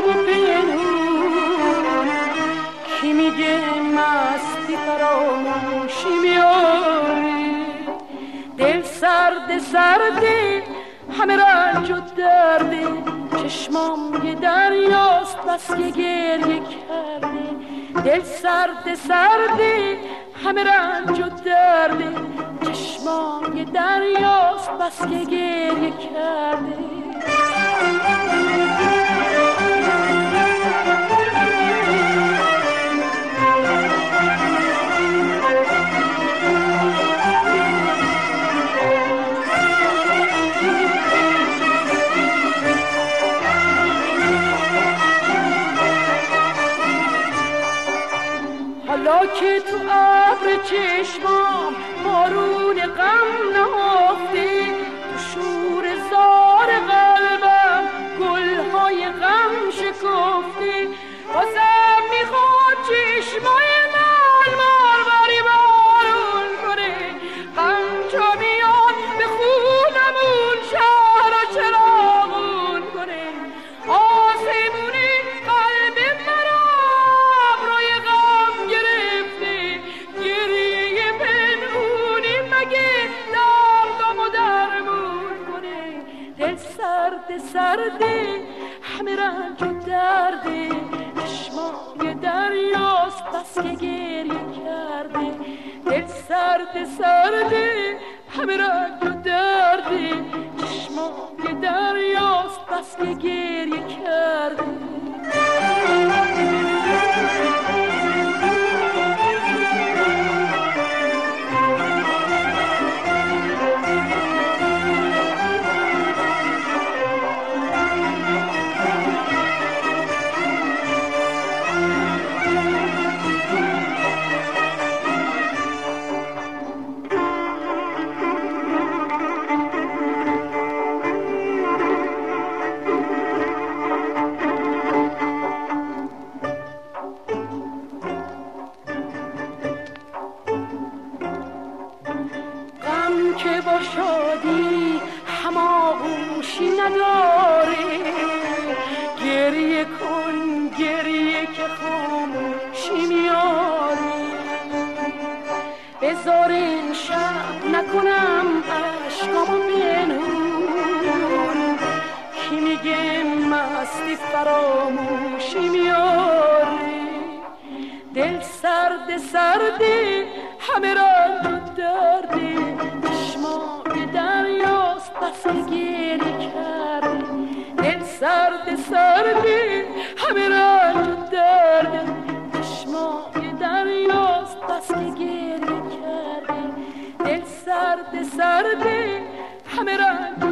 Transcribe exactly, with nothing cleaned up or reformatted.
اشکام و پنهون، کی میگه مستی فراموشی میاری. دل سرد سرده همه رنج و درده، چشمام یه دریاست بس که گریه کرده. دل سرد سرده همه رنج و درده، چشمام یه دریاست بس که گریه کرده. حالا که تو ابر چشمام بارون غم نهفته، تو شور زار قلبم گلهای غم شکفته. بازم میخواد چشمای من باری بارون کنه، غم چو میاد به خونمون شهر و چراغون کنه. آسمونه قلب مرا ابروی غم گرفته، گریه پنهونی مگه دردم و درمون کنه. دل سرد سرده همه رنج و درده، چشمای دریاست بس که گریه کرده. دل سرد سرده همه رنج و درده، چشمای دریاست بس که گریه کرده. که با شادی هماغوشی نداره، گریه کن گریه که خاموشی میاره. بذار این شب نکنم اشکامو پنهون، کی میگه مستی فراموشی میاره. دل سرد سرده همه رنج و درده، چشمای دریاست بس که گریه کرده. دل سرد سرده همه رنج و درده، چشمای دریاست بس که گریه کرده. دل سرد سرده همه رنج